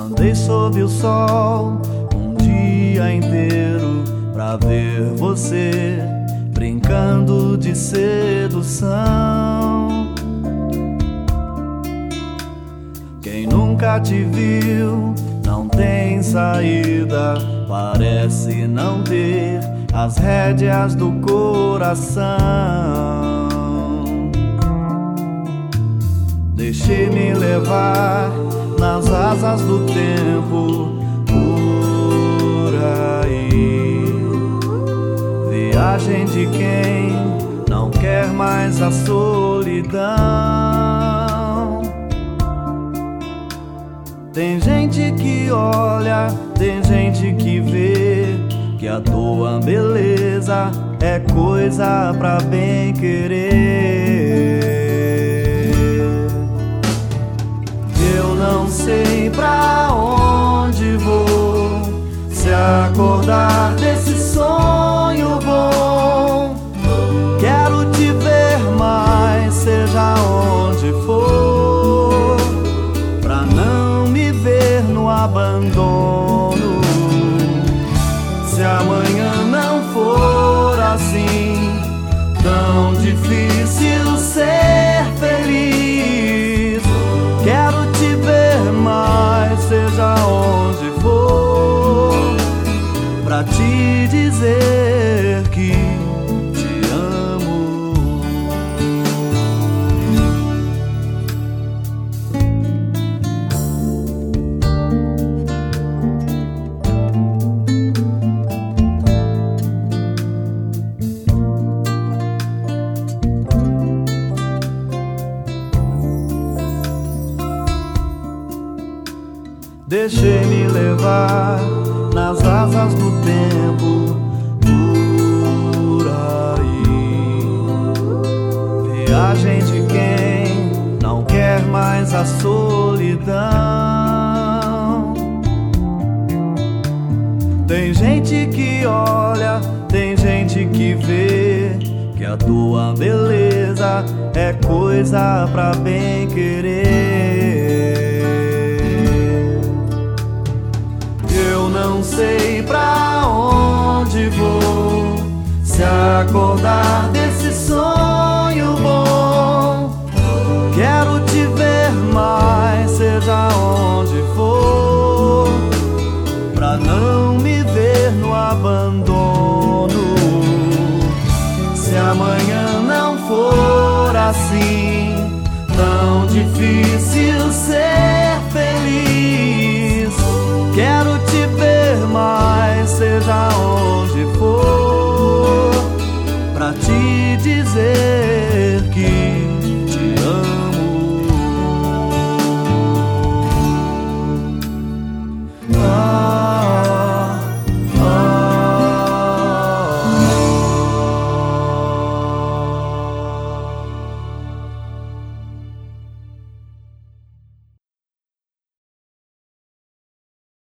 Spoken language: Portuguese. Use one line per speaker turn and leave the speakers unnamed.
Andei sob o sol um dia inteiro pra ver você brincando de sedução. Quem nunca te viu não tem saída, parece não ter as rédeas do coração. Deixei-me levar nas asas do tempo por aí. Viagem de quem não quer mais a solidão. Tem gente que olha, tem gente que vê que a tua beleza é coisa pra bem querer. Eu não sei pra onde vou, se acordar desse sonho bom. Quero te ver mais, seja onde for, pra não me ver no abandono. Se amanhã não for assim, tão difícil ser feliz, quero te ver mais, seja onde for, pra te dizer que te amo. Deixei-me levar nas asas do tempo por aí. Viagem de quem não quer mais a solidão. Tem gente que olha, tem gente que vê que a tua beleza é coisa pra bem querer. Eu não sei pra onde vou, se acordar desse sonho bom. Quero te ver mais, seja onde for, pra não me ver no abandono. Se amanhã não for assim, tão difícil ser